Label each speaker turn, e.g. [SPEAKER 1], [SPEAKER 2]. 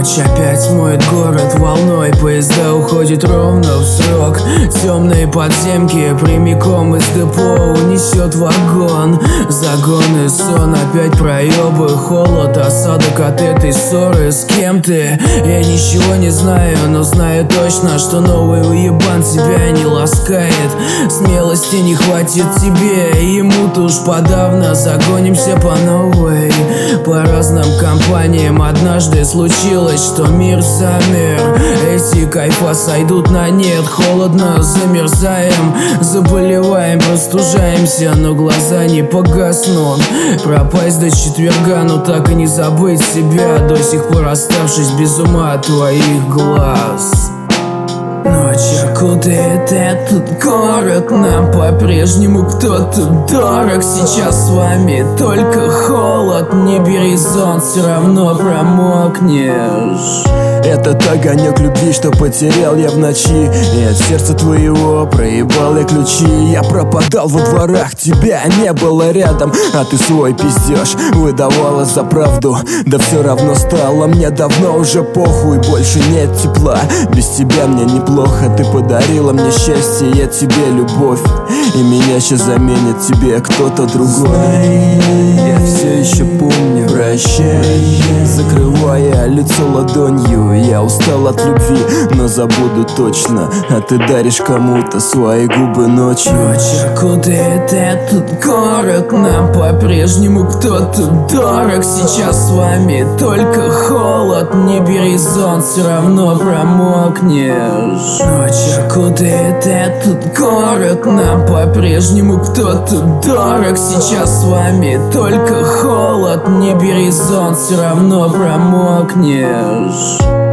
[SPEAKER 1] Ночь опять смоет город волной, поезда уходят ровно в срок. Темные подземки прямиком из депо унесет вагон. Загон и сон, опять проебы, холод, осадок от этой ссоры. С кем ты? Я ничего не знаю, но знаю точно, что новый уебан тебя не ласкает. Смелости не хватит тебе, ему-то уж подавно. Загонимся по новой, по разным компаниям. Однажды случилось, что мир замер. Эти кайфа сойдут на нет. Холодно, замерзаем, заболеваем, простужаемся, но глаза не погаснут. Пропасть до четверга, но так и не забыть себя, до сих пор оставшись без ума от твоих глаз. Ночь окутает этот город, нам по-прежнему кто-то дорог. Сейчас с вами только холод, не бери зонт, все равно промокнешь.
[SPEAKER 2] Этот огонек любви, что потерял я в ночи, и от сердца твоего проебал я ключи. Я пропадал во дворах, тебя не было рядом, а ты свой пиздеж выдавала за правду. Да все равно стало мне давно уже похуй, больше нет тепла. Без тебя мне неплохо, ты подарила мне счастье, я тебе любовь, и меня сейчас заменит тебе кто-то другой. Я все еще помню, прощай, закрывая лицо ладонью. Я устал от любви, но забуду точно, а ты даришь кому-то свои губы ночью.
[SPEAKER 1] Ночь окутает этот город, нам по-прежнему кто-то дорог. Сейчас с вами только холод, не бери зонт, все равно промокнешь. Ночь окутает этот город, нам по-прежнему кто-то дорог. Сейчас с вами только холод, не бери зонт, все равно промокнешь.